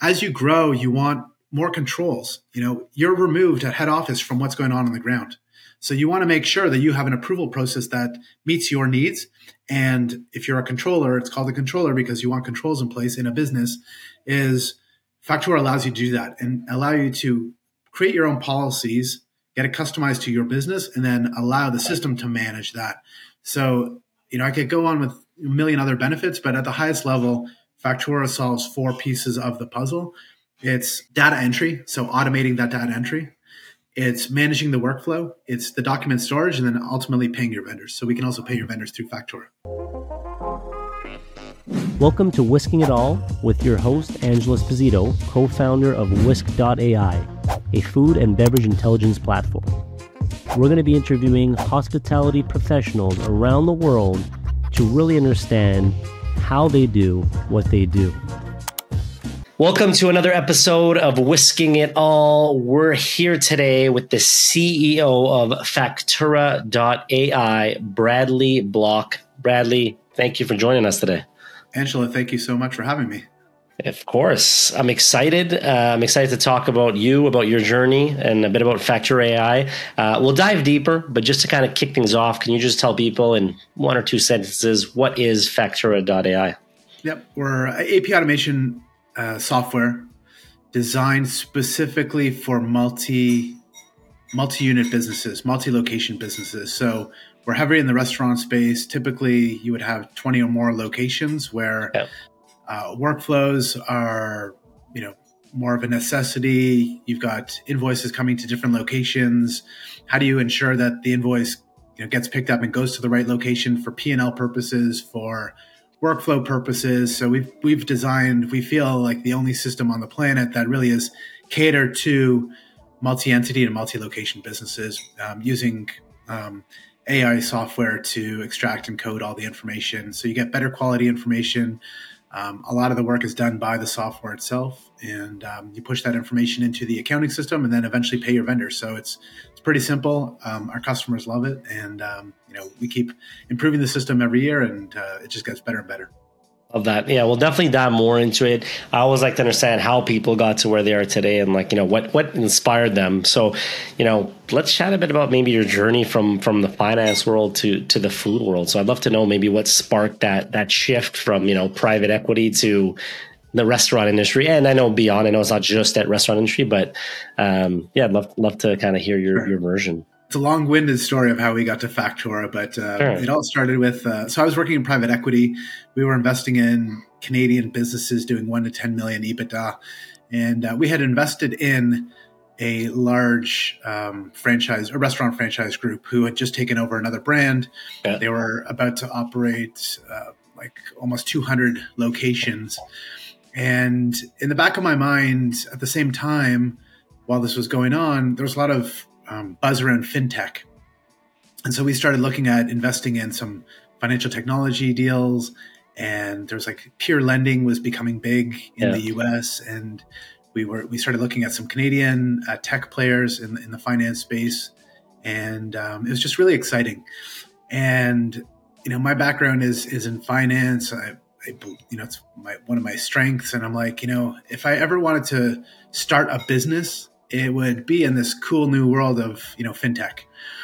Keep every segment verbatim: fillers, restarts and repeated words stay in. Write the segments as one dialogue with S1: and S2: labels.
S1: as you grow, you want more controls. You know, you're removed at head office from what's going on on the ground. So you want to make sure that you have an approval process that meets your needs. And if you're a controller, it's called a controller because you want controls in place in a business, is Factura allows you to do that and allow you to create your own policies, get it customized to your business, and then allow the system to manage that. So, you know, I could go on with a million other benefits, but at the highest level, Factura solves four pieces of the puzzle. It's data entry, so automating that data entry. It's managing the workflow. It's the document storage, and then ultimately paying your vendors. So we can also pay your vendors through Factura.
S2: Welcome to Whisking It All with your host, Angelo Esposito, co-founder of Whisk dot A I, a food and beverage intelligence platform. We're going to be interviewing hospitality professionals around the world to really understand how they do what they do.
S3: Welcome to another episode of Whisking It All. We're here today with the C E O of Factura dot A I, Bradley Block. Bradley, thank you for joining us today.
S1: Angela, thank you so much for having me.
S3: Of course. I'm excited. Uh, I'm excited to talk about you, about your journey, and a bit about Factura dot A I. Uh, we'll dive deeper, but just to kind of kick things off, can you just tell people in one or two sentences, what is Factura dot A I?
S1: Yep. We're A P I automation uh, software designed specifically for multi, multi-unit businesses, multi-location businesses. So we're heavy in the restaurant space. Typically, you would have twenty or more locations where yeah. uh, workflows are, you know, more of a necessity. You've got invoices coming to different locations. How do you ensure that the invoice, you know, gets picked up and goes to the right location for P and L purposes, for workflow purposes? So we've we've designed, we feel like the only system on the planet that really is catered to multi-entity and multi-location businesses um, using um, A I software to extract and code all the information. So you get better quality information. Um, a lot of the work is done by the software itself, and um, you push that information into the accounting system and then eventually pay your vendors. So it's it's pretty simple. Um, our customers love it, and um, you know, we keep improving the system every year, and uh, it just gets better and better.
S3: Of that. Yeah, we'll definitely dive more into it. I always like to understand how people got to where they are today and like, you know, what, what inspired them. So, you know, let's chat a bit about maybe your journey from, from the finance world to, to the food world. So I'd love to know maybe what sparked that, that shift from, you know, private equity to the restaurant industry. And I know beyond, I know it's not just that restaurant industry, but um, yeah, I'd love, love to kind of hear your,
S1: sure.
S3: your version.
S1: It's a long-winded story of how we got to Factura, but uh, sure. It all started with, uh, so I was working in private equity. We were investing in Canadian businesses doing one to ten million EBITDA. And uh, we had invested in a large um, franchise, a restaurant franchise group who had just taken over another brand. Yeah. They were about to operate uh, like almost two hundred locations. And in the back of my mind, at the same time, while this was going on, there was a lot of Um, buzz around fintech. And so we started looking at investing in some financial technology deals, and there was like peer lending was becoming big in yeah. the U S. And we were, we started looking at some Canadian uh, tech players in, in the finance space. And um, it was just really exciting. And, you know, my background is, is in finance. I, I, you know, it's my, one of my strengths. And I'm like, you know, if I ever wanted to start a business, it would be in this cool new world of, you know, fintech.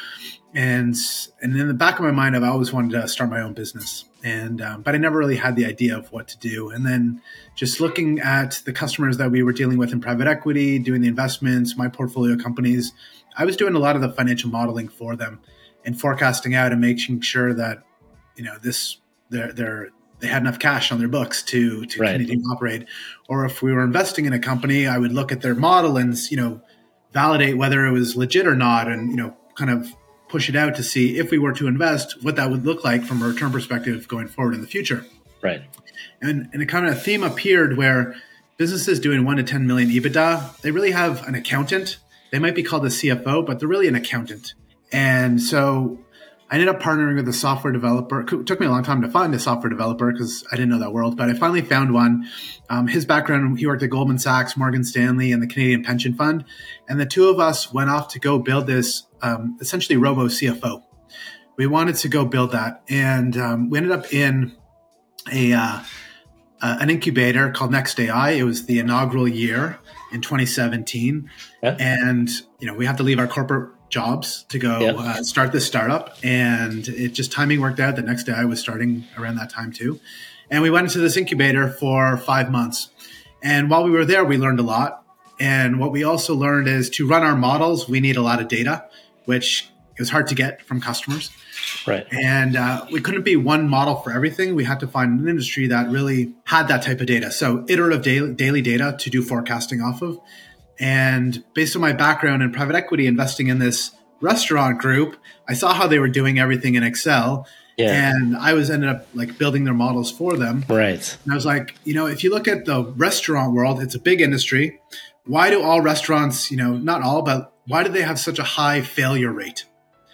S1: And, and in the back of my mind, I've always wanted to start my own business. And, um, but I never really had the idea of what to do. And then just looking at the customers that we were dealing with in private equity, doing the investments, my portfolio companies, I was doing a lot of the financial modeling for them and forecasting out and making sure that, you know, this, they're, they're, they had enough cash on their books to, to right. continue to operate. Or if we were investing in a company, I would look at their model and, you know, validate whether it was legit or not, and, you know, kind of push it out to see if we were to invest, what that would look like from a return perspective going forward in the future.
S3: Right.
S1: And, and a kind of a theme appeared where businesses doing one to ten million EBITDA, they really have an accountant. They might be called a C F O, but they're really an accountant. And so I ended up partnering with a software developer. It took me a long time to find a software developer because I didn't know that world, but I finally found one. Um, his background, he worked at Goldman Sachs, Morgan Stanley, and the Canadian Pension Fund. And the two of us went off to go build this um, essentially robo C F O. We wanted to go build that. And um, we ended up in a, uh, uh, an incubator called Next A I. It was the inaugural year in twenty seventeen. Yeah. And, you know, we had to leave our corporate jobs to go yeah. uh, start this startup. And it just timing worked out that Next A I was starting around that time too. And we went into this incubator for five months. And while we were there, we learned a lot. And what we also learned is to run our models, we need a lot of data, which is hard to get from customers.
S3: Right.
S1: And uh, we couldn't be one model for everything. We had to find an industry that really had that type of data. So iterative daily, daily data to do forecasting off of. And based on my background in private equity, investing in this restaurant group, I saw how they were doing everything in Excel. Yeah. And I was ended up like building their models for them.
S3: Right.
S1: And I was like, you know, if you look at the restaurant world, it's a big industry. Why do all restaurants, you know, not all, but why do they have such a high failure rate?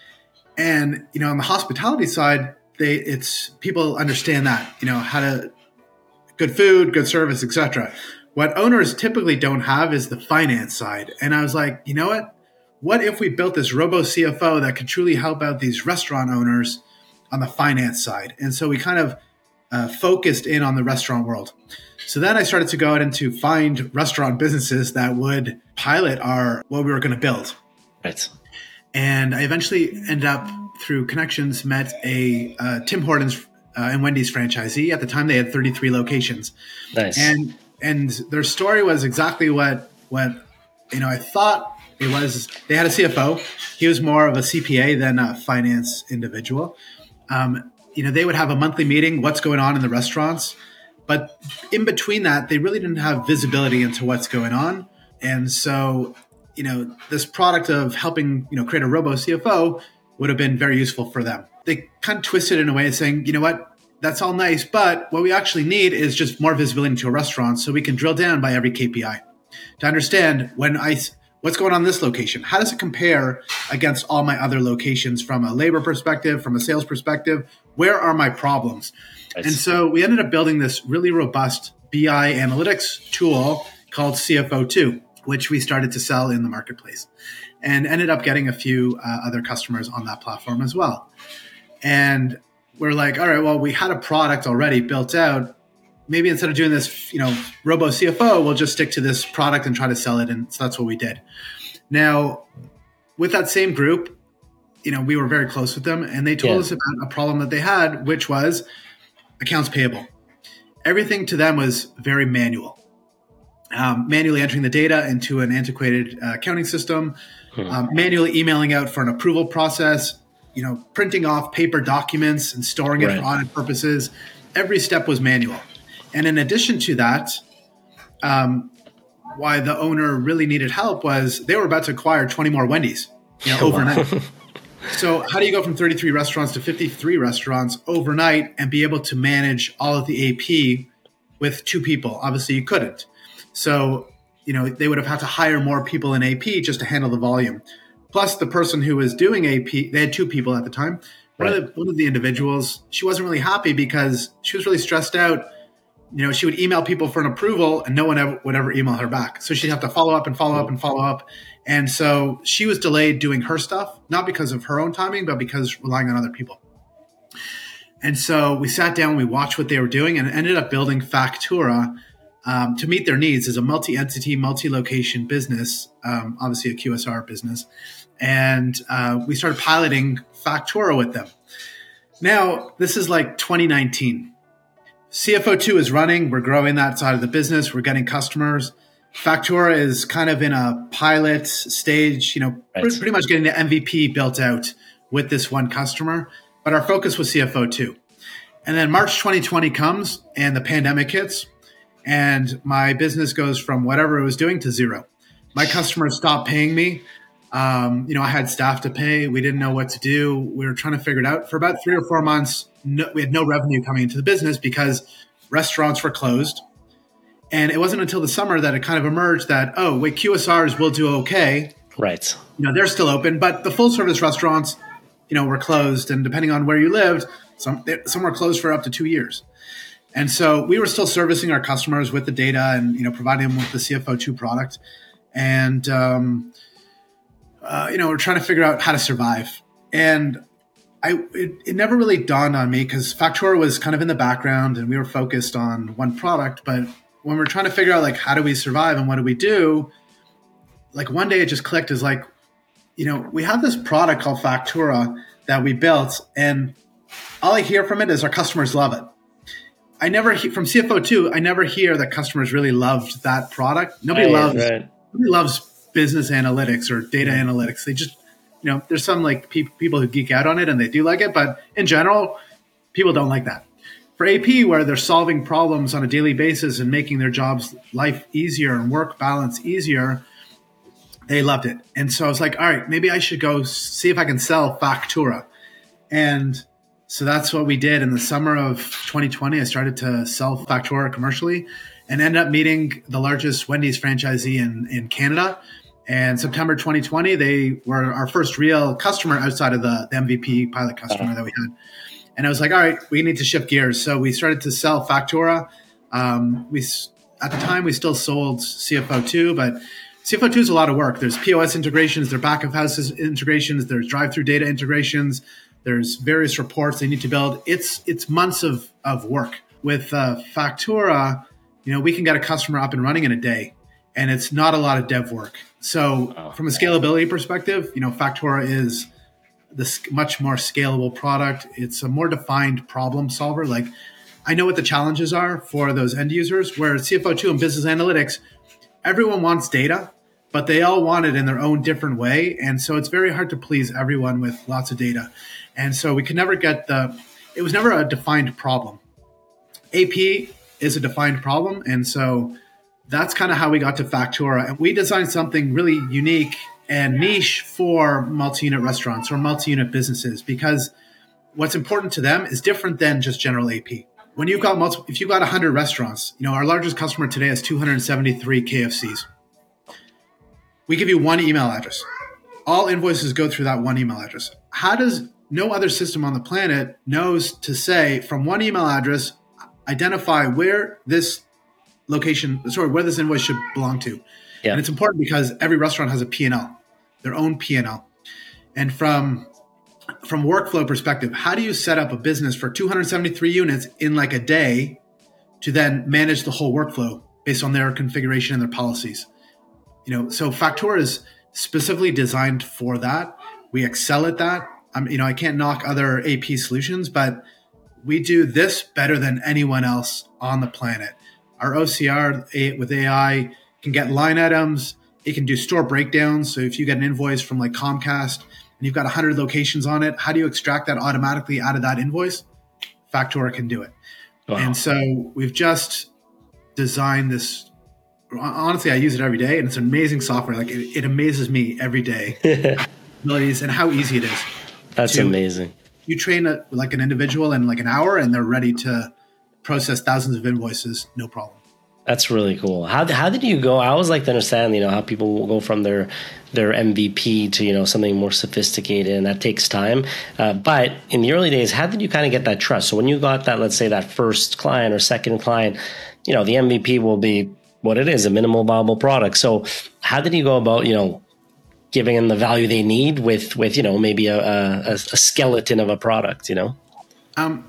S1: And, you know, on the hospitality side, they it's people understand that, you know, how to good food, good service, et cetera. What owners typically don't have is the finance side. And I was like, you know what? What if we built this robo C F O that could truly help out these restaurant owners on the finance side? And so we kind of uh, focused in on the restaurant world. So then I started to go out and to find restaurant businesses that would pilot our what we were going to build.
S3: Right.
S1: And I eventually ended up, through connections, met a uh, Tim Hortons uh, and Wendy's franchisee. At the time, they had thirty-three locations.
S3: Nice.
S1: And and their story was exactly what what you know I thought it was. They had a C F O. He was more of a C P A than a finance individual. Um, you know, they would have a monthly meeting. What's going on in the restaurants? But in between that, they really didn't have visibility into what's going on. And so, you know, this product of helping, you know, create a robo C F O would have been very useful for them. They kind of twisted it in a way of saying, you know what, that's all nice, but what we actually need is just more visibility into a restaurant so we can drill down by every K P I to understand when I, what's going on in this location? How does it compare against all my other locations from a labor perspective, from a sales perspective? Where are my problems? Nice. And so we ended up building this really robust B I analytics tool called C F O two, which we started to sell in the marketplace and ended up getting a few uh, other customers on that platform as well. And we're like, all right, well, we had a product already built out. Maybe instead of doing this, you know, robo C F O, we'll just stick to this product and try to sell it. And so that's what we did. Now, with that same group, you know, we were very close with them, and they told yeah. us about a problem that they had, which was accounts payable. Everything to them was very manual. Um, manually entering the data into an antiquated uh, accounting system, hmm. um, manually emailing out for an approval process, you know, printing off paper documents and storing it right. for audit purposes. Every step was manual. And in addition to that, um, why the owner really needed help was they were about to acquire twenty more Wendy's, you know, overnight. So how do you go from thirty-three restaurants to fifty-three restaurants overnight and be able to manage all of the A P with two people? Obviously, you couldn't. So, you know, they would have had to hire more people in A P just to handle the volume. Plus, the person who was doing A P, they had two people at the time. One, right. of, the, one of the individuals, she wasn't really happy because she was really stressed out. You know, she would email people for an approval and no one ever, would ever email her back. So she'd have to follow up and follow up and follow up. And so she was delayed doing her stuff, not because of her own timing, but because relying on other people. And so we sat down, we watched what they were doing, and ended up building Factura um, to meet their needs as a multi-entity, multi-location business, um, obviously a Q S R business. And uh, we started piloting Factura with them. Now, this is like twenty nineteen. C F O two is running. We're growing that side of the business. We're getting customers. Factura is kind of in a pilot stage, you know, right. pretty much getting the M V P built out with this one customer. But our focus was C F O two. And then March twenty twenty comes and the pandemic hits. And my business goes from whatever it was doing to zero. My customers stopped paying me. Um, you know, I had staff to pay. We didn't know what to do. We were trying to figure it out. For about three or four months, no, we had no revenue coming into the business because restaurants were closed. And it wasn't until the summer that it kind of emerged that, oh, wait, Q S Rs will do okay.
S3: Right.
S1: You know, they're still open, but the full service restaurants, you know, were closed. And depending on where you lived, some, some were closed for up to two years. And so we were still servicing our customers with the data and, you know, providing them with the C F O two product. And, um, uh, you know, we're trying to figure out how to survive. And I it, it never really dawned on me because Factura was kind of in the background and we were focused on one product. But when we're trying to figure out like how do we survive and what do we do, like one day it just clicked as like, you know, we have this product called Factura that we built, and all I hear from it is our customers love it. I never he- from C F O two, I never hear that customers really loved that product. Nobody
S3: right,
S1: loves
S3: right.
S1: nobody loves business analytics or data yeah. analytics. They just, you know, there's some like pe- people who geek out on it and they do like it, but in general, people don't like that. For A P, where they're solving problems on a daily basis and making their jobs life easier and work balance easier, they loved it. And so I was like, all right, maybe I should go see if I can sell Factura. And so that's what we did. In the summer of twenty twenty, I started to sell Factura commercially and ended up meeting the largest Wendy's franchisee in, in Canada. And September twenty twenty, they were our first real customer outside of the, the M V P pilot customer that we had. And I was like, all right, we need to shift gears. So we started to sell Factura. Um, we At the time, we still sold C F O two, but C F O two is a lot of work. There's P O S integrations, there are back of house integrations, there's drive-through data integrations, there's various reports they need to build. It's it's months of, of work. With uh, Factura, you know, we can get a customer up and running in a day, and it's not a lot of dev work. So wow. From a scalability perspective, you know, Factura is this much more scalable product. It's a more defined problem solver. Like, I know what the challenges are for those end users, where C F O two and business analytics, everyone wants data, but they all want it in their own different way. And so it's very hard to please everyone with lots of data. And so we could never get the, it was never a defined problem. A P is a defined problem. And so that's kind of how we got to Factura. And we designed something really unique and niche for multi-unit restaurants or multi-unit businesses, because what's important to them is different than just general A P. When you've got multiple, if you've got one hundred restaurants, you know, our largest customer today has two hundred seventy-three K F Cs. We give you one email address. All invoices go through that one email address. How does no other system on the planet knows to say from one email address, identify where this location, sorry, where this invoice should belong to? Yeah. And it's important because every restaurant has a P and L, their own P and L. And from from workflow perspective, how do you set up a business for two hundred seventy-three units in like a day to then manage the whole workflow based on their configuration and their policies? You know, so Factura is specifically designed for that. We excel at that. I'm, you know, I can't knock other A P solutions, but we do this better than anyone else on the planet. Our O C R with A I can get line items. It can do store breakdowns. So if you get an invoice from like Comcast and you've got one hundred locations on it, how do you extract that automatically out of that invoice? Factura can do it. Wow. And so we've just designed this. Honestly, I use it every day, and it's amazing software. Like it, it amazes me every day, abilities and how easy it is.
S3: That's to, amazing.
S1: You train a, like an individual in like an hour, and they're ready to process thousands of invoices, no problem.
S3: That's really cool. How how did you go? I always like to understand, you know, how people will go from their their M V P to, you know, something more sophisticated, and that takes time. Uh, but in the early days, how did you kind of get that trust? So when you got that, let's say that first client or second client, you know, the M V P will be what it is, a minimal viable product. So how did you go about, you know, giving them the value they need with, with, you know, maybe a, a, a skeleton of a product, you know?
S1: Um,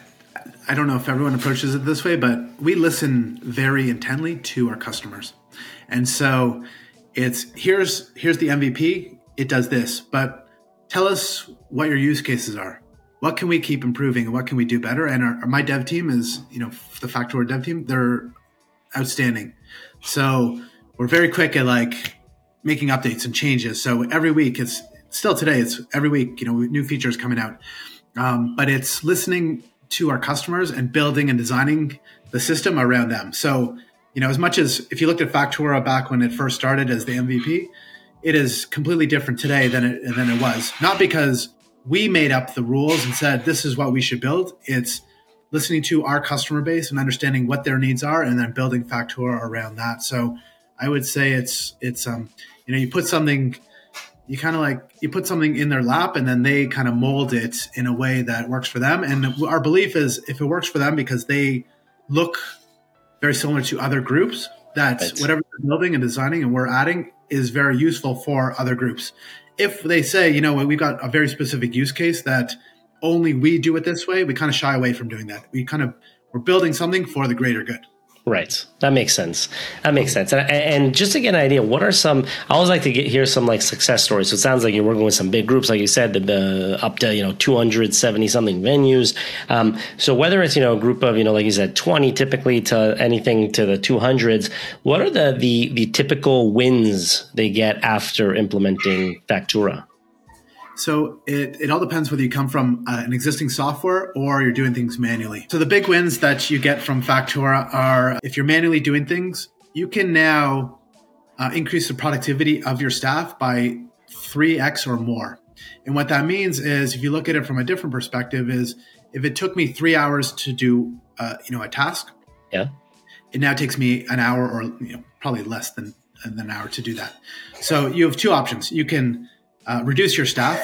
S1: I don't know if everyone approaches it this way, but we listen very intently to our customers. And so it's here's, here's the M V P. It does this, but tell us what your use cases are. What can we keep improving and what can we do better? And our, my dev team is, you know, the Factura dev team, they're outstanding. So we're very quick at like making updates and changes. So every week, it's still today, it's every week, you know, new features coming out. Um, but it's listening to our customers and building and designing the system around them. So, you know, as much as if you looked at Factura back when it first started as the M V P, it is completely different today than it, than it was. Not because we made up the rules and said, this is what we should build. It's listening to our customer base and understanding what their needs are, and then building Factura around that. So I would say it's, it's, um, you know, you put something, you kind of like, you put something in their lap and then they kind of mold it in a way that works for them. And our belief is if it works for them because they look very similar to other groups, that right. whatever they're building and designing and we're adding is very useful for other groups. If they say, you know, we've got a very specific use case that only we do it this way, we kind of shy away from doing that. We kind of, we're building something for the greater good.
S3: Right. That makes sense. That makes sense. And, and just to get an idea, what are some, I always like to get hear some like success stories. So it sounds like you're working with some big groups, like you said, the, the up to, you know, two hundred seventy something venues. Um, so whether it's, you know, a group of, you know, like you said, twenty typically to anything to the two hundreds, what are the, the, the typical wins they get after implementing Factura?
S1: So it, it all depends whether you come from uh, an existing software or you're doing things manually. So the big wins that you get from Factura are, if you're manually doing things, you can now uh, increase the productivity of your staff by three x or more. And what that means is, if you look at it from a different perspective, is if it took me three hours to do uh, you know, a task,
S3: yeah,
S1: it now takes me an hour or you know, probably less than, than an hour to do that. So you have two options. You can Uh, reduce your staff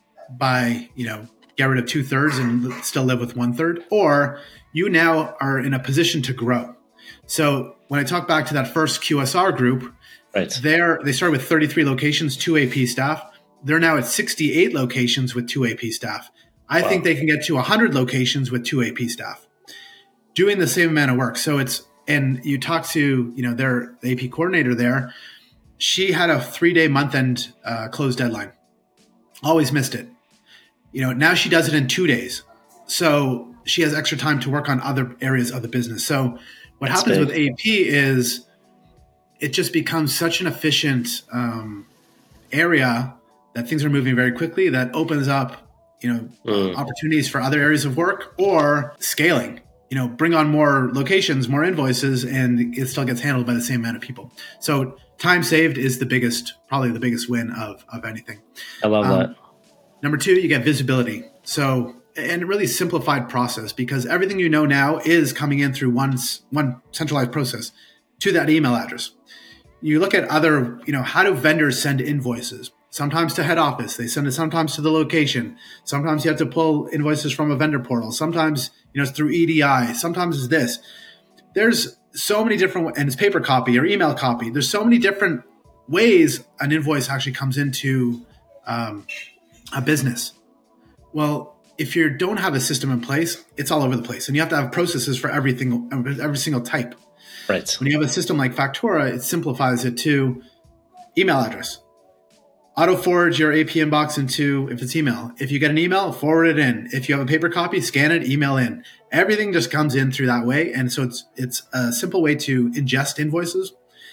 S1: by, you know, get rid of two thirds and still live with one third, or you now are in a position to grow. So when I talk back to that first Q S R group,
S3: right,
S1: they're, they started with thirty-three locations, two A P staff. They're now at sixty-eight locations with two A P staff. I wow. think they can get to one hundred locations with two A P staff doing the same amount of work. So it's, and you talk to, you know, their A P coordinator there. She had a three-day month-end uh, close deadline. Always missed it. You know, now she does it in two days. So she has extra time to work on other areas of the business. So what That's happens big. with A P is it just becomes such an efficient um, area that things are moving very quickly, that opens up, you know, mm. opportunities for other areas of work or scaling. You know, bring on more locations, more invoices, and it still gets handled by the same amount of people. So time saved is the biggest, probably the biggest win of, of anything.
S3: I love um, that.
S1: Number two, you get visibility. So, and a really simplified process, because everything you know now is coming in through one, one centralized process to that email address. You look at other, you know, how do vendors send invoices? Sometimes to head office, they send it sometimes to the location. Sometimes you have to pull invoices from a vendor portal. Sometimes, you know, it's through E D I. Sometimes it's this. There's so many different, and it's paper copy or email copy. There's so many different ways an invoice actually comes into um, a business. Well, if you don't have a system in place, it's all over the place, and you have to have processes for everything, every single type.
S3: Right. When
S1: you have a system like Factura, it simplifies it to email address. Auto forward your A P inbox into, if it's email. If you get an email, forward it in. If you have a paper copy, scan it, email in. Everything just comes in through that way. And so it's it's a simple way to ingest invoices.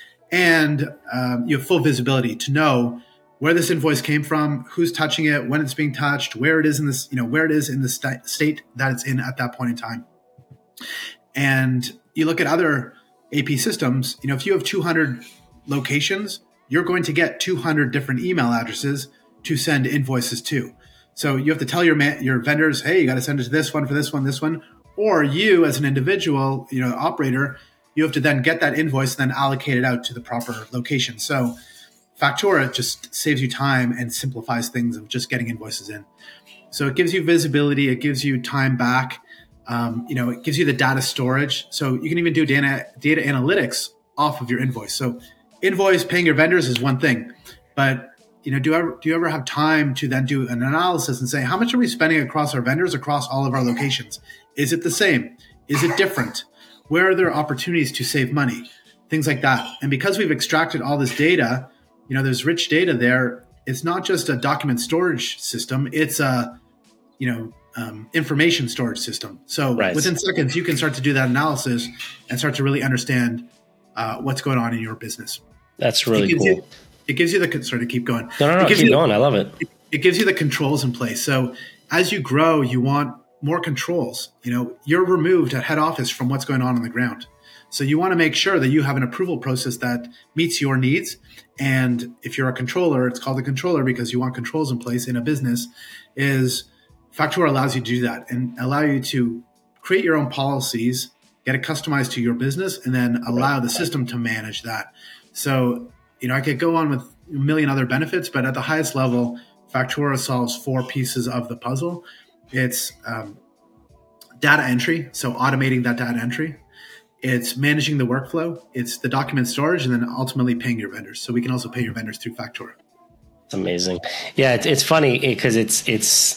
S1: And um, you have full visibility to know where this invoice came from, who's touching it, when it's being touched, where it is in this, you know, where it is in the st- state that it's in at that point in time. And you look at other A P systems, you know, if you have two hundred locations, you're going to get two hundred different email addresses to send invoices to. So you have to tell your man, your vendors, hey, you got to send it to this one for this one, this one. Or you as an individual, you know, operator, you have to then get that invoice and then allocate it out to the proper location. So Factura just saves you time and simplifies things of just getting invoices in. So it gives you visibility. It gives you time back. Um, you know, it gives you the data storage. So you can even do data, data analytics off of your invoice. So invoice paying your vendors is one thing, but you know, do you ever do you ever have time to then do an analysis and say, how much are we spending across our vendors across all of our locations? Is it the same? Is it different? Where are there opportunities to save money? Things like that. And because we've extracted all this data, you know, there's rich data there. It's not just a document storage system. It's a, you know, um, information storage system. So right. within seconds, you can start to do that analysis and start to really understand uh, what's going on in your business.
S3: That's really
S1: it
S3: cool.
S1: You, it gives you the, sorry to keep going.
S3: No, no, no, keep going. I love it.
S1: it. It gives you the controls in place. So as you grow, you want more controls. You know, you're removed at head office from what's going on on the ground. So you want to make sure that you have an approval process that meets your needs. And if you're a controller, it's called a controller because you want controls in place in a business, is Factura allows you to do that and allow you to create your own policies, get it customized to your business, and then allow the system to manage that. So, you know, I could go on with a million other benefits, but at the highest level, Factura solves four pieces of the puzzle. It's um, data entry, so automating that data entry. It's managing the workflow. It's the document storage, and then ultimately paying your vendors. So we can also pay your vendors through Factura.
S3: It's amazing. Yeah, it's, it's funny because it's it's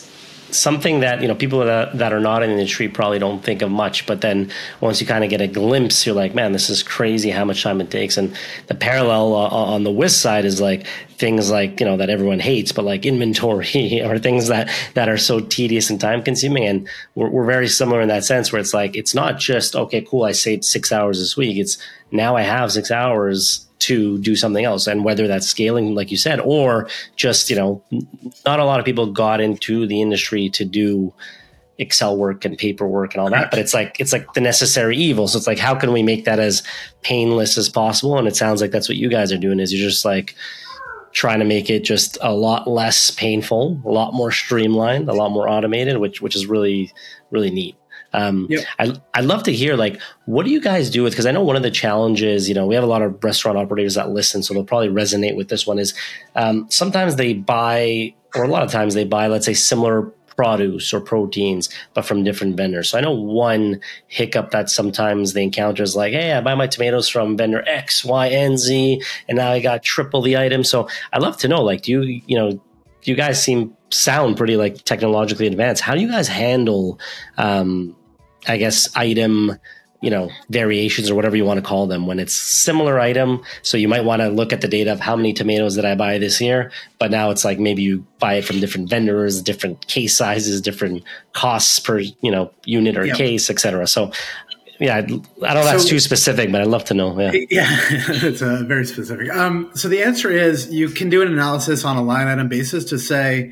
S3: something that, you know, people that, that are not in the industry probably don't think of much, but then once you kind of get a glimpse, you're like, man, this is crazy how much time it takes. And the parallel uh, on the Whisk side is like things like, you know, that everyone hates, but like inventory or things that, that are so tedious and time consuming. And we're, we're very similar in that sense where it's like, it's not just, okay, cool, I saved six hours this week. It's now I have six hours to do something else. And whether that's scaling, like you said, or just, you know, not a lot of people got into the industry to do Excel work and paperwork and all that, but it's like, it's like the necessary evil. So it's like, how can we make that as painless as possible? And it sounds like that's what you guys are doing, is you're just like trying to make it just a lot less painful, a lot more streamlined, a lot more automated, which, which is really, really neat. Um, yep. I, I'd love to hear, like, what do you guys do with, because I know one of the challenges, you know, we have a lot of restaurant operators that listen, so they'll probably resonate with this one, is um, sometimes they buy, or a lot of times they buy, let's say, similar produce or proteins, but from different vendors. So I know one hiccup that sometimes they encounter is like, hey, I buy my tomatoes from vendor X, Y, and Z, and now I got triple the item. So I'd love to know, like, do you, you know, you guys seem, sound pretty like technologically advanced. How do you guys handle, um, I guess, item, you know, variations or whatever you want to call them when it's similar item? So you might want to look at the data of how many tomatoes did I buy this year, but now it's like maybe you buy it from different vendors, different case sizes, different costs per, you know, unit or yeah. case, et cetera. So yeah, I don't know if that's so, too specific, but I'd love to know. Yeah,
S1: yeah, it's uh, very specific. Um, so the answer is you can do an analysis on a line item basis to say,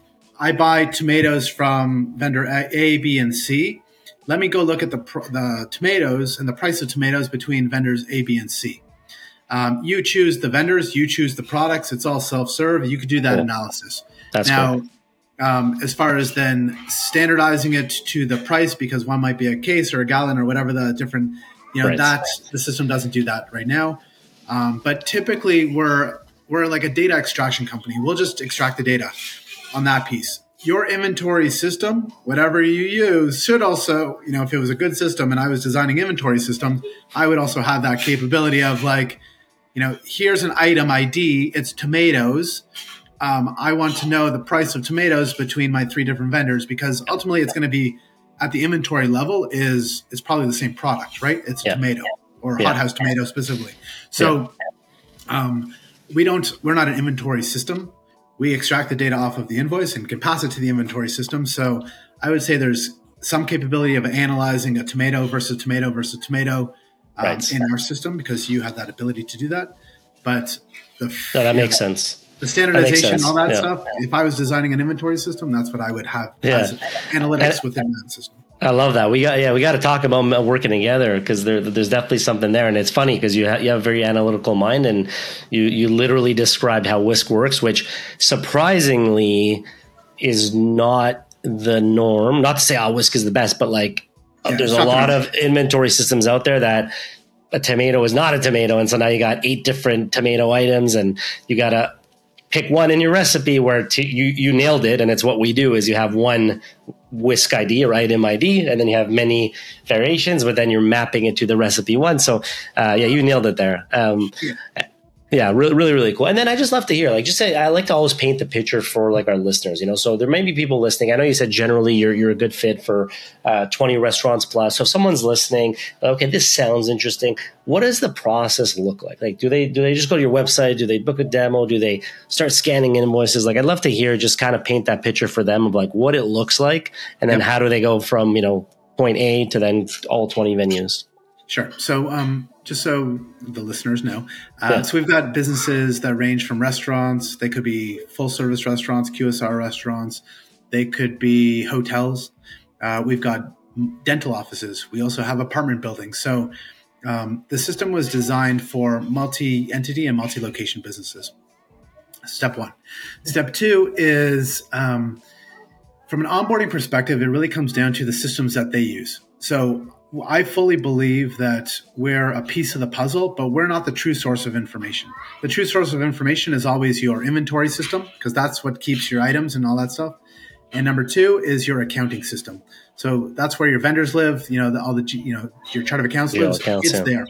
S1: I buy tomatoes from vendor A, B, and C. Let me go look at the the tomatoes and the price of tomatoes between vendors A, B, and C. Um, you choose the vendors, you choose the products. It's all self-serve. You could do that cool. analysis.
S3: That's
S1: now.
S3: Cool.
S1: Um, as far as then standardizing it to the price, because one might be a case or a gallon or whatever the different, you know, right. that the system doesn't do that right now. Um, but typically we're, we're like a data extraction company. We'll just extract the data on that piece. Your inventory system, whatever you use, should also, you know, if it was a good system and I was designing inventory system, I would also have that capability of like, you know, here's an item I D, it's tomatoes. Um, I want to know the price of tomatoes between my three different vendors, because ultimately it's going to be at the inventory level is it's probably the same product, right? It's yeah. tomato or yeah. hothouse tomato specifically. So yeah. um, we don't, we're not an inventory system. We extract the data off of the invoice and can pass it to the inventory system. So I would say there's some capability of analyzing a tomato versus tomato versus tomato um, right. in our system, because you have that ability to do that. But the
S3: no, that makes know, sense.
S1: The standardization, all that yeah. stuff. If I was designing an inventory system, that's what I would have yeah. as analytics and, within that system.
S3: I love that. We got yeah, we got to talk about working together, because there, there's definitely something there, and it's funny because you ha- you have a very analytical mind, and you you literally described how Whisk works, which surprisingly is not the norm. Not to say oh, Whisk is the best, but like yeah, there's a lot of inventory systems out there that a tomato is not a tomato, and so now you got eight different tomato items, and you got to pick one in your recipe where to, you, you nailed it. And it's what we do is you have one Whisk I D or item I D, and then you have many variations, but then you're mapping it to the recipe one. So uh, yeah, you nailed it there. Um, yeah. Yeah, really, really, really cool. And then I just love to hear, like, just say, I like to always paint the picture for like our listeners, you know, so there may be people listening. I know you said generally you're, you're a good fit for uh, twenty restaurants plus. So if someone's listening, okay, this sounds interesting. What does the process look like? Like, do they, do they just go to your website? Do they book a demo? Do they start scanning invoices? Like, I'd love to hear, just kind of paint that picture for them of like what it looks like. And then yep. how do they go from, you know, point A to then all twenty venues?
S1: Sure. So, um, just so the listeners know, uh, yeah. so we've got businesses that range from restaurants. They could be full service restaurants, Q S R restaurants. They could be hotels. Uh, we've got dental offices. We also have apartment buildings. So um, the system was designed for multi-entity and multi-location businesses. Step one. Step two is um, from an onboarding perspective, it really comes down to the systems that they use. So I fully believe that we're a piece of the puzzle, but we're not the true source of information. The true source of information is always your inventory system, because that's what keeps your items and all that stuff. And number two is your accounting system. So that's where your vendors live. You know, the, all the you know your chart of accounts
S3: yeah,
S1: lives.
S3: Accounts,
S1: it's
S3: yeah.
S1: there.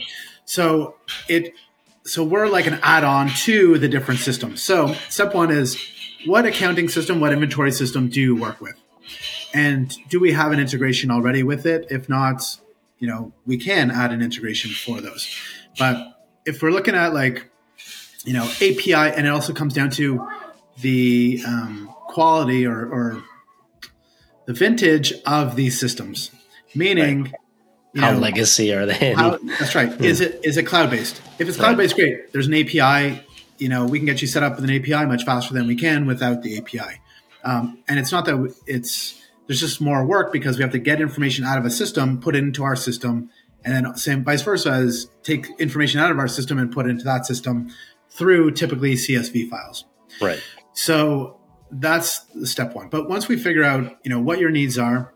S1: So it so we're like an add-on to the different systems. So step one is, what accounting system, what inventory system do you work with? And do we have an integration already with it? If not, you know, we can add an integration for those. But if we're looking at like, you know, A P I, and it also comes down to the um, quality or, or the vintage of these systems, meaning
S3: right. you how know, legacy are they? How,
S1: that's right. Hmm. Is it is it cloud based? If it's cloud based, right. great. There's an A P I. You know, we can get you set up with an A P I much faster than we can without the A P I. Um, and it's not that it's there's just more work because we have to get information out of a system, put it into our system, and then same vice versa as take information out of our system and put it into that system through typically C S V files.
S3: Right.
S1: So that's step one. But once we figure out, you know, what your needs are,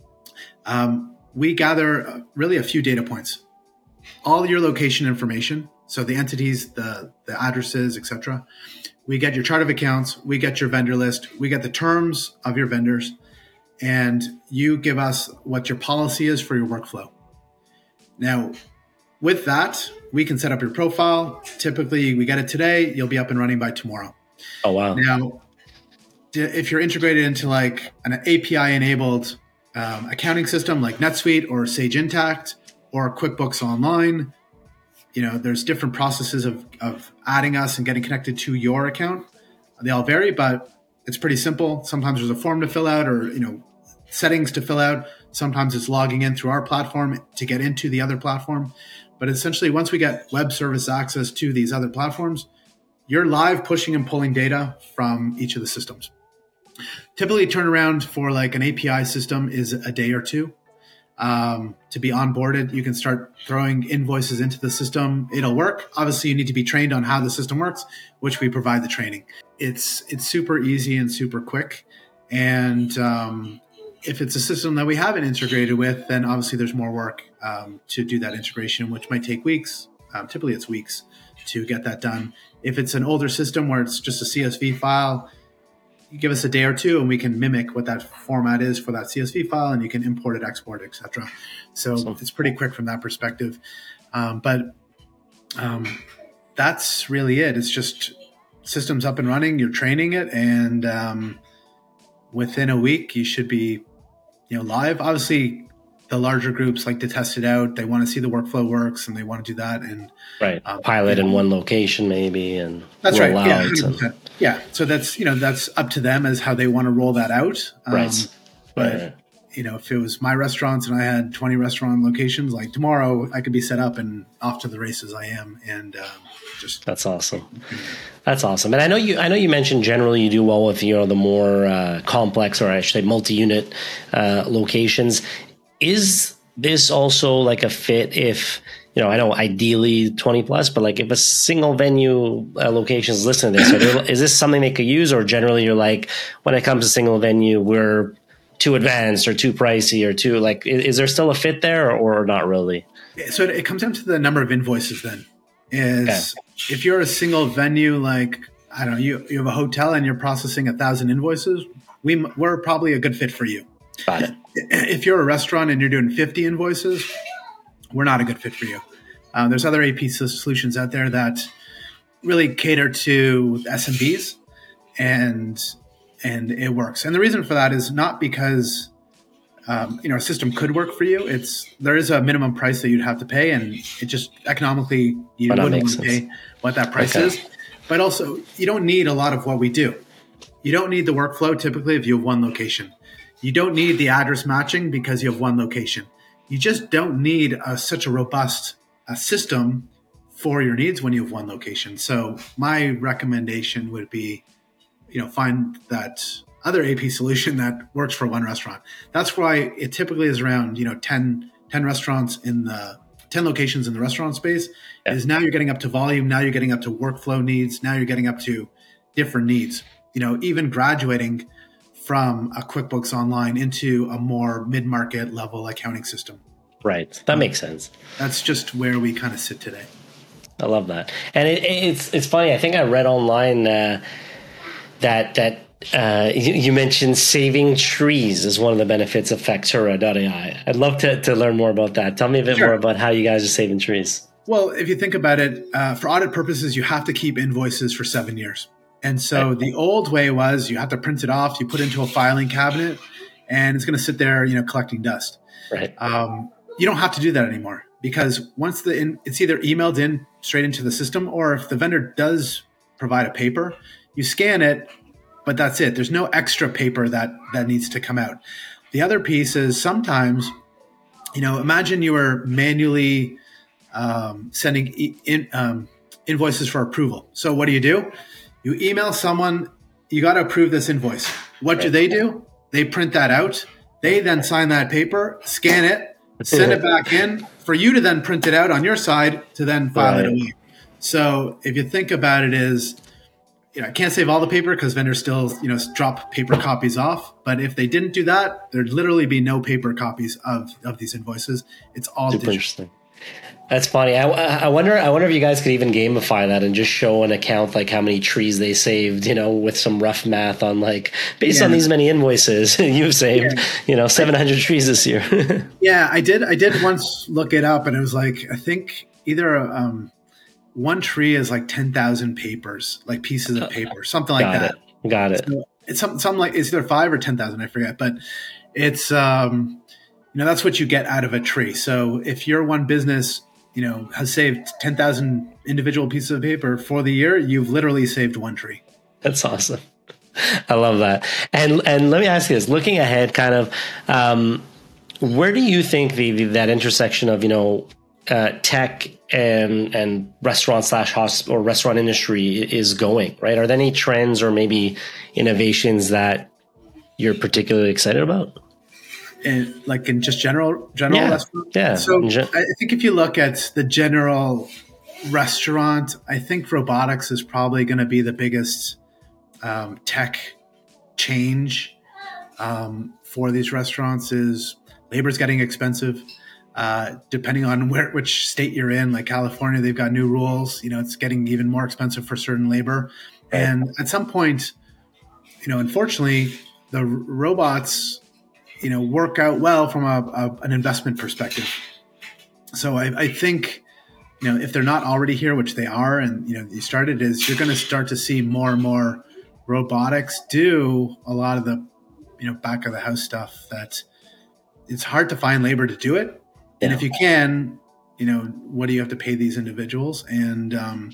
S1: um, we gather really a few data points. All your location information, so the entities, the, the addresses, et cetera. We get your chart of accounts, we get your vendor list, we get the terms of your vendors, and you give us what your policy is for your workflow. Now, with that, we can set up your profile. Typically, we get it today, you'll be up and running by tomorrow.
S3: Oh, wow.
S1: Now, if you're integrated into like an A P I-enabled um, accounting system like NetSuite or Sage Intacct or QuickBooks Online, you know, there's different processes of, of adding us and getting connected to your account. They all vary, but it's pretty simple. Sometimes there's a form to fill out or, you know, settings to fill out. Sometimes it's logging in through our platform to get into the other platform. But essentially, once we get web service access to these other platforms, you're live pushing and pulling data from each of the systems. Typically, turnaround for like an A P I system is a day or two. Um, to be onboarded, you can start throwing invoices into the system. It'll work. Obviously, you need to be trained on how the system works, which we provide the training. It's it's super easy and super quick. And um, if it's a system that we haven't integrated with, then obviously there's more work um, to do that integration, which might take weeks. Um, typically, it's weeks to get that done. If it's an older system where it's just a C S V file, you give us a day or two and we can mimic what that format is for that C S V file, and you can import it, export it, et cetera. So awesome. It's pretty quick from that perspective. Um, but um, that's really it. It's just systems up and running, you're training it, and um, within a week you should be, you know, live. Obviously, the larger groups like to test it out. They want to see the workflow works and they want to do that. And
S3: right. Um, pilot you know, in one location maybe and
S1: that's
S3: roll
S1: right.
S3: out.
S1: Yeah,
S3: and,
S1: yeah. So that's, you know, that's up to them as how they want to roll that out. Um,
S3: right.
S1: But,
S3: right.
S1: you know, if it was my restaurants and I had twenty restaurant locations, like tomorrow I could be set up and off to the races I am. And um, just.
S3: That's awesome. That's awesome. And I know you, I know you mentioned generally you do well with, you know, the more uh, complex, or I should say multi-unit uh, locations. Is this also like a fit if, you know, I know ideally twenty plus, but like if a single venue uh, location is listening to this, there, is this something they could use, or generally you're like, when it comes to single venue, we're too advanced or too pricey or too like, is, is there still a fit there or, or not really?
S1: So it, it comes down to the number of invoices then. Is okay. If you're a single venue, like, I don't know, you, you have a hotel and you're processing a thousand invoices, we, we're probably a good fit for you.
S3: Got it.
S1: If you're a restaurant and you're doing fifty invoices, we're not a good fit for you. Uh, there's other A P solutions out there that really cater to S M Bs, and and it works. And the reason for that is not because um, you know, a system could work for you. It's there is a minimum price that you'd have to pay, and it just economically you wouldn't want to pay what that price okay. is. But also, you don't need a lot of what we do. You don't need the workflow typically if you have one location. You don't need the address matching because you have one location. You just don't need a, such a robust a system for your needs when you have one location. So my recommendation would be, you know, find that other A P solution that works for one restaurant. That's why it typically is around, you know, ten, ten restaurants in the ten locations in the restaurant space. Yeah. Is now you're getting up to volume. Now you're getting up to workflow needs. Now you're getting up to different needs. You know, even graduating from a QuickBooks Online into a more mid-market level accounting system.
S3: Right. That makes sense.
S1: That's just where we kind of sit today.
S3: I love that. And it, it's it's funny. I think I read online uh, that that uh, you, you mentioned saving trees as one of the benefits of Factura dot A I. I'd love to, to learn more about that. Tell me a bit sure. more about how you guys are saving trees.
S1: Well, if you think about it, uh, for audit purposes, you have to keep invoices for seven years. And so right. the old way was you have to print it off, you put it into a filing cabinet, and it's going to sit there, you know, collecting dust.
S3: Right.
S1: Um, you don't have to do that anymore, because once the in, it's either emailed in straight into the system, or if the vendor does provide a paper, you scan it, but that's it. There's no extra paper that that needs to come out. The other piece is sometimes, you know, imagine you were manually um, sending in, um, invoices for approval. So what do you do? You email someone, you got to approve this invoice. What right. do they do? They print that out. They then sign that paper, scan it, send it back in for you to then print it out on your side to then file right. it away. So if you think about it as, you know, I can't save all the paper because vendors still, you know, drop paper copies off. But if they didn't do that, there'd literally be no paper copies of, of these invoices. It's all
S3: Super
S1: digital.
S3: Interesting. That's funny. I, I wonder. I wonder if you guys could even gamify that and just show an account like how many trees they saved. You know, with some rough math on like based yeah. on these many invoices, you've saved yeah. you know seven hundred trees this year.
S1: yeah, I did. I did once look it up, and it was like I think either um, one tree is like ten thousand papers, like pieces of paper, something like
S3: Got
S1: that.
S3: It. Got it.
S1: So it's something, something like it's either five or ten thousand. I forget, but it's um, you know that's what you get out of a tree. So if you're one business, you know, has saved ten thousand individual pieces of paper for the year, you've literally saved one tree.
S3: That's awesome. I love that. And and let me ask you this, looking ahead, kind of, um, where do you think the, the that intersection of, you know, uh, tech and and restaurant slash hospital or restaurant industry is going, right? Are there any trends or maybe innovations that you're particularly excited about?
S1: In, like in just general general
S3: yeah,
S1: restaurant.
S3: Yeah.
S1: So I think if you look at the general restaurant, I think robotics is probably going to be the biggest um, tech change um, for these restaurants. Is labor is getting expensive. Uh, depending on where which state you're in, like California, they've got new rules. You know, it's getting even more expensive for certain labor. And at some point, you know, unfortunately, the robots, you know, work out well from a, a, an investment perspective. So I, I think, you know, if they're not already here, which they are, and, you know, you started is you're going to start to see more and more robotics do a lot of the, you know, back of the house stuff that it's hard to find labor to do it. Yeah. And if you can, you know, what do you have to pay these individuals? And um,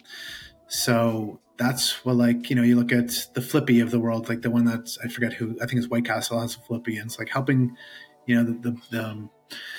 S1: so that's what, like, you know, you look at the Flippy of the world, like the one that's, I forget who, I think it's White Castle has a Flippy, and it's like helping, you know, the, the, the um,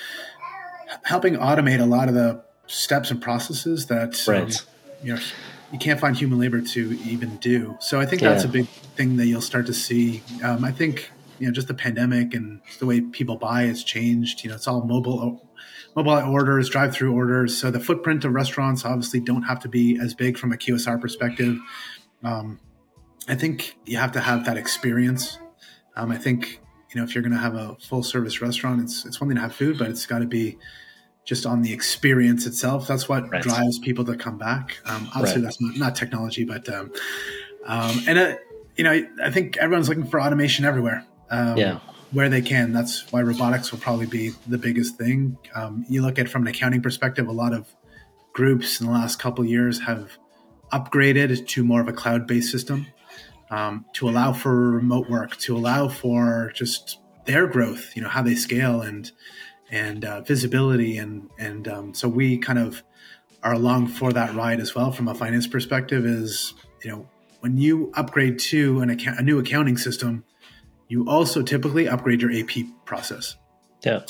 S1: helping automate a lot of the steps and processes that,
S3: right.
S1: um, you know, you can't find human labor to even do. So I think that's yeah. a big thing that you'll start to see. Um, I think, you know, just the pandemic and the way people buy has changed. You know, it's all mobile, mobile orders, drive-through orders. So the footprint of restaurants obviously don't have to be as big from a Q S R perspective. Um, I think you have to have that experience. Um, I think, you know, if you're going to have a full-service restaurant, it's it's one thing to have food, but it's got to be just on the experience itself. That's what right. drives people to come back. Um, obviously, right. that's not, not technology, but um, um, and uh, you know, I think everyone's looking for automation everywhere. Um,
S3: yeah.
S1: Where they can. That's why robotics will probably be the biggest thing. Um, you look at from an accounting perspective, a lot of groups in the last couple of years have upgraded to more of a cloud-based system um, to allow for remote work, to allow for just their growth, you know, how they scale and and uh, visibility. And, and um, so we kind of are along for that ride as well from a finance perspective is, you know, when you upgrade to an account, a new accounting system, you also typically upgrade your A P process.
S3: Yeah.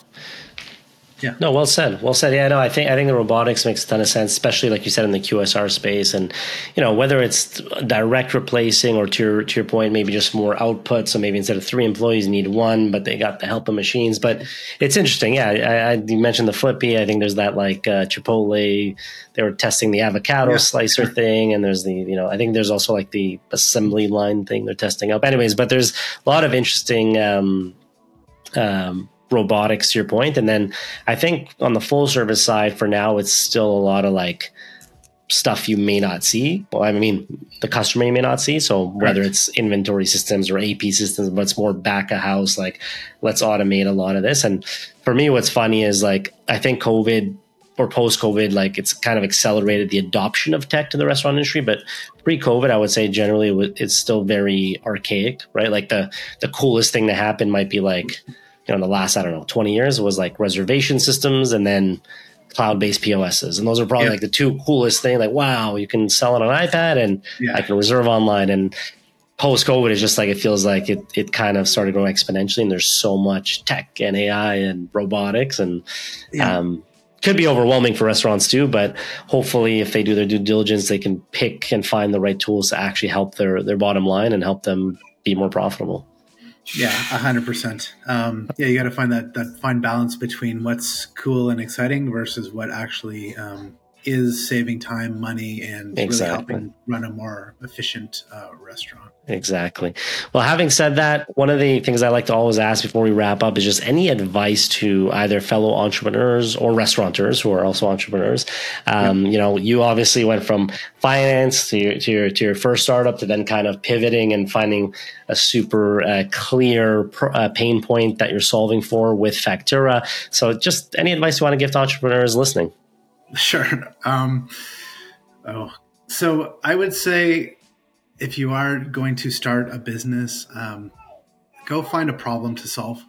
S1: Yeah.
S3: No, well said. Well said. Yeah, no, I think I think the robotics makes a ton of sense, especially like you said in the Q S R space, and you know whether it's direct replacing or to your to your point, maybe just more output. So maybe instead of three employees, you need one, but they got the help of machines. But it's interesting. Yeah, I, I you mentioned the Flippy. I think there's that like uh, Chipotle. They were testing the avocado yeah. slicer thing, and there's the you know I think there's also like the assembly line thing they're testing up. Anyways, but there's a lot of interesting. Um, um, robotics to your point. And then I think on the full service side for now, it's still a lot of like stuff you may not see. Well, I mean, the customer may not see. So whether right. it's inventory systems or A P systems, but it's more back of house, like let's automate a lot of this. And for me, what's funny is like, I think COVID or post-COVID, like it's kind of accelerated the adoption of tech to the restaurant industry, but pre-COVID, I would say generally it's still very archaic, right? Like the the coolest thing to happen might be like, you know, in the last, I don't know, twenty years was like reservation systems and then cloud-based P O Ss. And those are probably yeah. like the two coolest things. Like, wow, you can sell it on iPad and yeah. I can reserve online. And post-COVID, it's just like, it feels like it it kind of started growing exponentially, and there's so much tech and A I and robotics, and yeah. um, could be overwhelming for restaurants too, but hopefully if they do their due diligence, they can pick and find the right tools to actually help their, their bottom line and help them be more profitable.
S1: Yeah, a hundred percent. Um, yeah, you got to find that, that fine balance between what's cool and exciting versus what actually um, is saving time, money, and
S3: exactly.
S1: really helping run a more efficient uh, restaurant.
S3: Exactly. Well, having said that, one of the things I like to always ask before we wrap up is just any advice to either fellow entrepreneurs or restaurateurs who are also entrepreneurs. Um, yeah. You know, you obviously went from finance to your, to your, to your first startup to then kind of pivoting and finding a super uh, clear pr- uh, pain point that you're solving for with Factura. So just any advice you want to give to entrepreneurs listening?
S1: Sure. Um, oh, so I would say, if you are going to start a business, um, go find a problem to solve.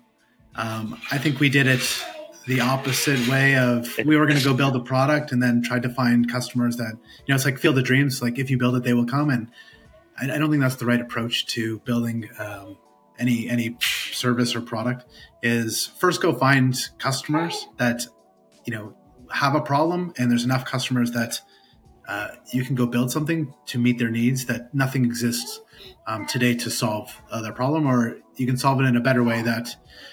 S1: Um, I think we did it the opposite way of we were going to go build a product and then tried to find customers that, you know, it's like Field of Dreams. Like if you build it, they will come. And I, I don't think that's the right approach to building um, any any service or product. Is first go find customers that, you know, have a problem, and there's enough customers that Uh, you can go build something to meet their needs that nothing exists um, today to solve uh, their problem, or you can solve it in a better way that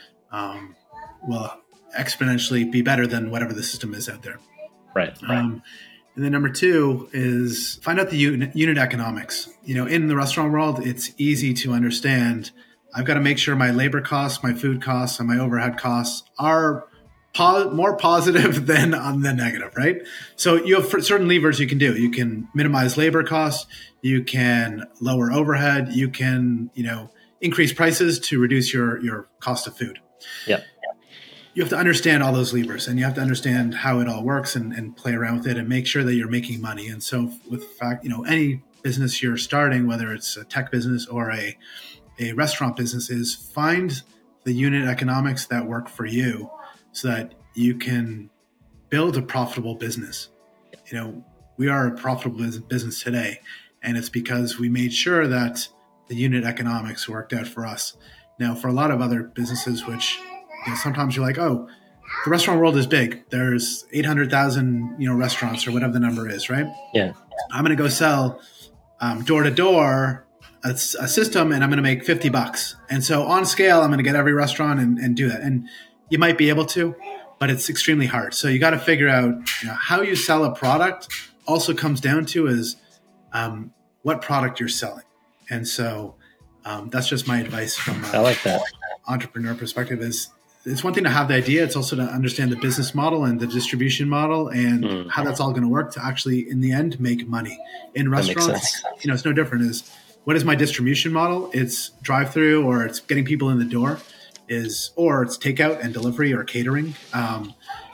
S1: um, will exponentially be better than whatever the system is out there.
S3: Right. right.
S1: Um, and then number two is find out the unit, unit economics. You know, in the restaurant world, it's easy to understand. I've got to make sure my labor costs, my food costs, and my overhead costs are Po- more positive than on the negative, right? So you have certain levers you can do. You can minimize labor costs. You can lower overhead. You can, you know, increase prices to reduce your, your cost of food.
S3: Yeah.
S1: You have to understand all those levers, and you have to understand how it all works and, and play around with it and make sure that you're making money. And so with fact, you know, any business you're starting, whether it's a tech business or a, a restaurant business, is find the unit economics that work for you, so that you can build a profitable business. You know, we are a profitable business today, and it's because we made sure that the unit economics worked out for us. Now, for a lot of other businesses, which, you know, sometimes you're like, oh, the restaurant world is big. There's eight hundred thousand, you know, restaurants or whatever the number is, right?
S3: Yeah.
S1: I'm going to go sell um, door to door a, a system, and I'm going to make fifty bucks. And so on scale, I'm going to get every restaurant and, and do that. And you might be able to, but it's extremely hard. So you got to figure out, you know, how you sell a product also comes down to is um, what product you're selling. And so um, that's just my advice from uh,
S3: I like that
S1: entrepreneur perspective. Is it's one thing to have the idea. It's also to understand the business model and the distribution model and mm. how that's all going to work to actually, in the end, make money. In restaurants, you know, it's no different. Is what is my distribution model? It's drive-through, or it's getting people in the door. Is or it's takeout and delivery or catering, um,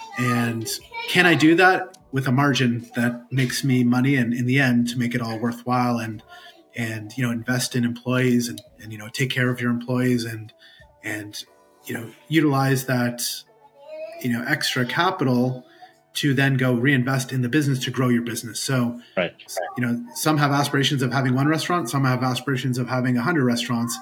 S1: and can I do that with a margin that makes me money, and in the end to make it all worthwhile, and and you know, invest in employees and, and you know, take care of your employees and and you know, utilize that, you know, extra capital to then go reinvest in the business to grow your business. So
S3: right.
S1: you know, some have aspirations of having one restaurant, some have aspirations of having a hundred restaurants.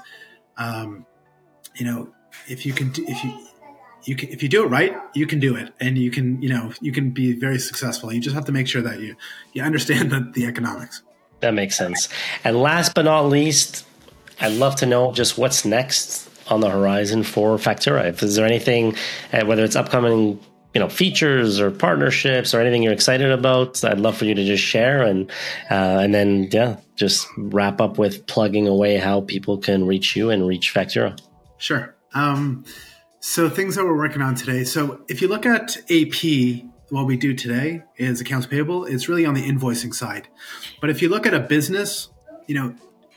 S1: Um, you know. If you can, if you, you can, if you do it right, you can do it, and you can, you know, you can be very successful. You just have to make sure that you, you understand the, the economics.
S3: That makes sense. And last but not least, I'd love to know just what's next on the horizon for Factura. If is there anything, uh, whether it's upcoming, you know, features or partnerships or anything you're excited about, I'd love for you to just share, and uh, and then yeah, just wrap up with plugging away how people can reach you and reach Factura.
S1: Sure. Um, so things that we're working on today. So if you look at A P, what we do today is accounts payable. It's really on the invoicing side. But if you look at a business, you know,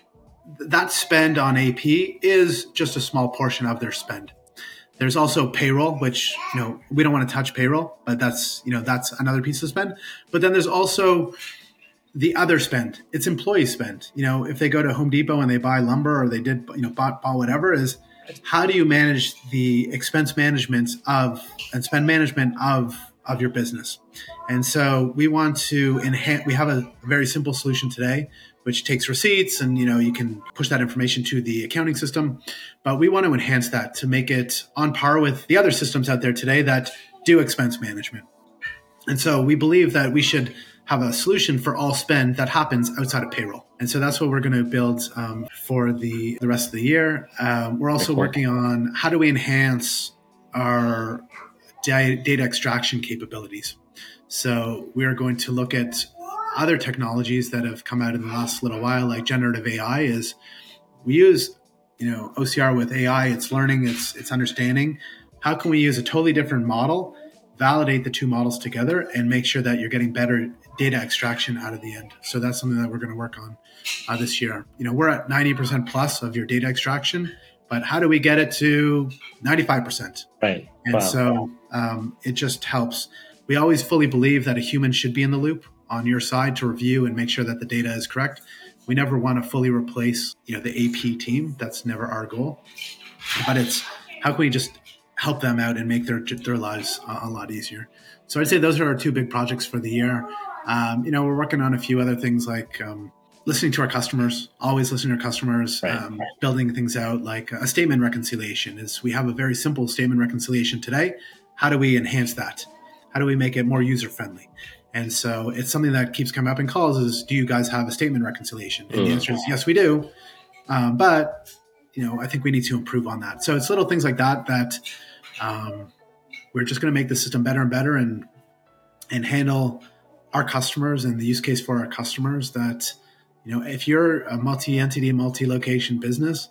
S1: that spend on A P is just a small portion of their spend. There's also payroll, which, you know, we don't want to touch payroll, but that's, you know, that's another piece of spend. But then there's also the other spend. It's employee spend. You know, if they go to Home Depot and they buy lumber or they did, you know, bought, bought whatever is, how do you manage the expense management of and spend management of, of your business? And so we want to enhance, we have a very simple solution today, which takes receipts and, you know, you can push that information to the accounting system, but we want to enhance that to make it on par with the other systems out there today that do expense management. And so we believe that we should have a solution for all spend that happens outside of payroll. And so that's what we're going to build um, for the, the rest of the year. Um, we're also working on how do we enhance our data extraction capabilities. So we are going to look at other technologies that have come out in the last little while, like generative A I. Is we use, you know, O C R with A I. It's learning, it's it's understanding. How can we use a totally different model, validate the two models together, and make sure that you're getting better data extraction out of the end? So that's something that we're going to work on uh, this year. You know, we're at ninety percent plus of your data extraction, but how do we get it to ninety-five percent?
S3: Right.
S1: And
S3: wow.
S1: so um, it just helps. We always fully believe that a human should be in the loop on your side to review and make sure that the data is correct. We never want to fully replace, you know, the A P team. That's never our goal. But it's how can we just help them out and make their their lives a, a lot easier. So I'd say those are our two big projects for the year. Um, you know, we're working on a few other things like um, listening to our customers, always listening to our customers,
S3: right.
S1: um, building things out like a statement reconciliation. Is we have a very simple statement reconciliation today. How do we enhance that? How do we make it more user-friendly? And so it's something that keeps coming up in calls is, do you guys have a statement reconciliation? And mm. the answer is, yes, we do. Um, but, you know, I think we need to improve on that. So it's little things like that that um, we're just going to make the system better and better and and handle our customers and the use case for our customers that, you know, if you're a multi-entity, multi-location business,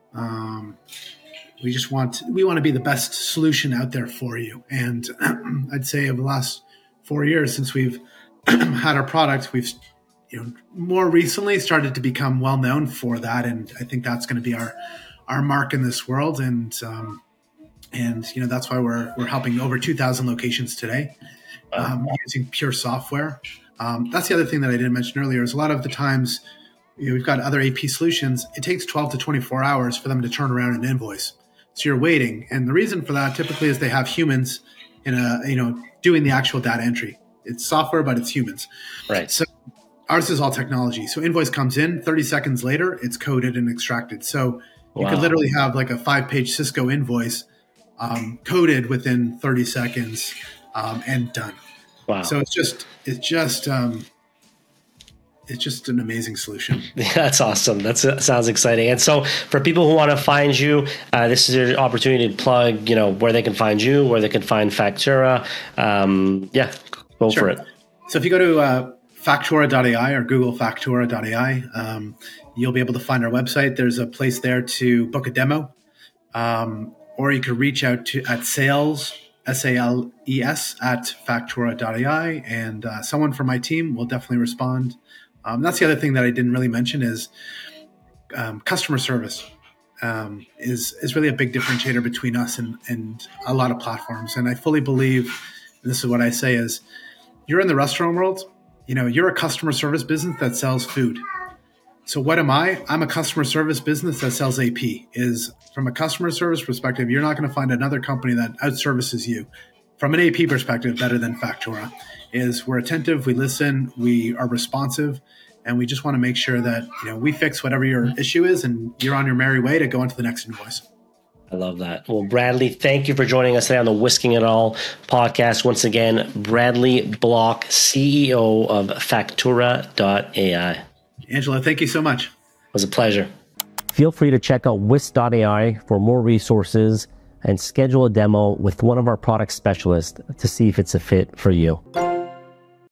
S1: um, we just want, we want to be the best solution out there for you. And I'd say over the last four years since we've had our product, we've, you know, more recently started to become well known for that. And I think that's going to be our, our mark in this world. And, um, and, you know, that's why we're, we're helping over two thousand locations today, um, using pure software. Um, that's the other thing that I didn't mention earlier is a lot of the times, you know, we've got other A P solutions. It takes twelve to twenty-four hours for them to turn around an invoice. So you're waiting. And the reason for that typically is they have humans in a, you know, doing the actual data entry. It's software, but it's humans.
S3: Right.
S1: So ours is all technology. So invoice comes in, thirty seconds later, it's coded and extracted. So you wow. could literally have like a five page Cisco invoice um, coded within thirty seconds um, and done.
S3: Wow.
S1: So it's just, it's just, um, it's just an amazing solution.
S3: That's awesome. That's, that sounds exciting. And so for people who want to find you, uh, this is your opportunity to plug, you know, where they can find you, where they can find Factura. Um, yeah, go sure. for it.
S1: So if you go to uh, Factura dot A I or Google Factura dot A I, um, you'll be able to find our website. There's a place there to book a demo, um, or you could reach out to at sales, S A L E S, at Factura dot A I, and uh, someone from my team will definitely respond. Um, that's the other thing that I didn't really mention is um, customer service um, is is really a big differentiator between us and, and a lot of platforms. And I fully believe, and this is what I say is, you're in the restaurant world, you know, you're a customer service business that sells food. So what am I? I'm a customer service business that sells A P. Is from a customer service perspective, you're not going to find another company that outservices you. From an A P perspective, better than Factura. Is we're attentive, we listen, we are responsive, and we just want to make sure that, you know, we fix whatever your issue is and you're on your merry way to go into the next invoice.
S3: I love that. Well, Bradley, thank you for joining us today on the Whisking It All podcast. Once again, Bradley Block, C E O of Factura dot A I.
S1: Angelo, thank you so much.
S3: It was a pleasure.
S2: Feel free to check out Whisk dot A I for more resources and schedule a demo with one of our product specialists to see if it's a fit for you.